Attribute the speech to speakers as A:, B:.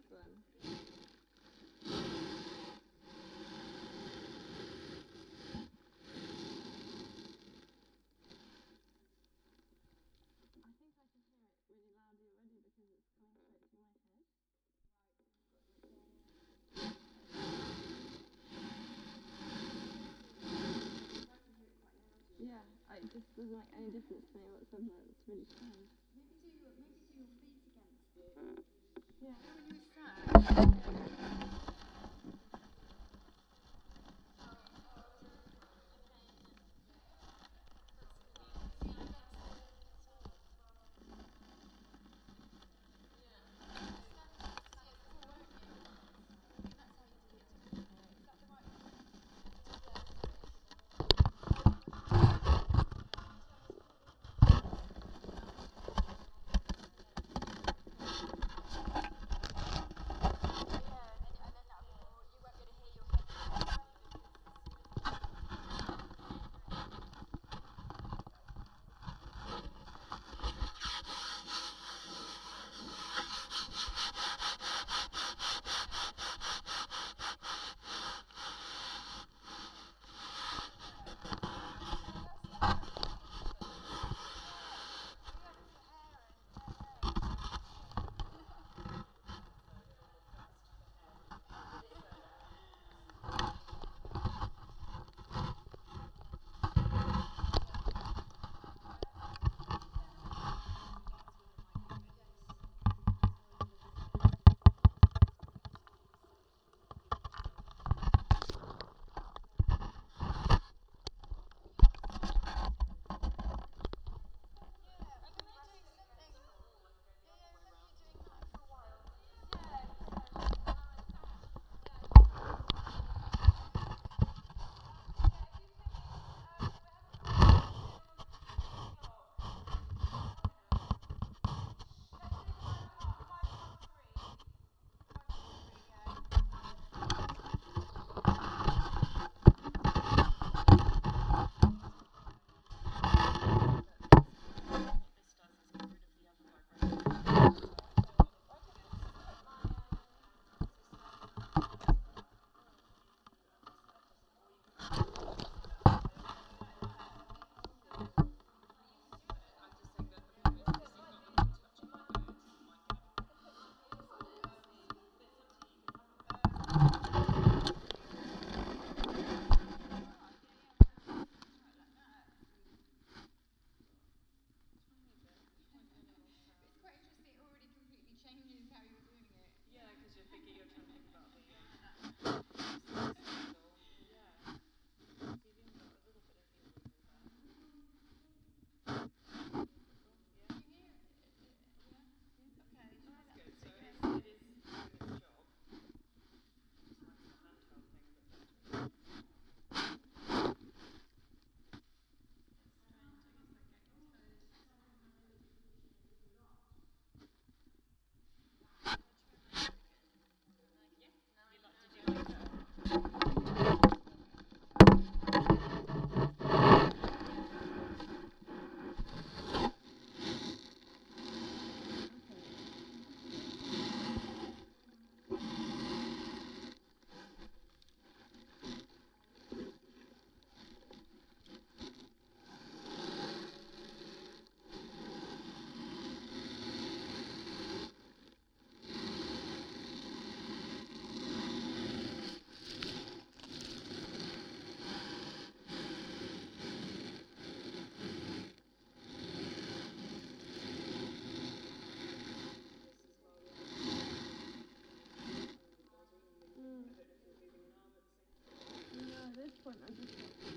A: one. I think I can hear it really loudly already because it's coming straight to my head. Yeah, it just doesn't make any difference to me whatsoever. It's really strange.
B: Maybe do your feet against it.
A: Yeah.
B: When you stand. It's quite interesting. It already completely changes how you're doing it.
A: Yeah, because you're trying to think about the yeah. So you've even got a little bit of heel wiggle there. Yeah.
B: Can you hear it?
A: Okay, that's good. So it is doing its job. Just like the handheld thing, but better. It's strange. I guess like getting toes. Yeah. Did you like that? No, at this point I'm just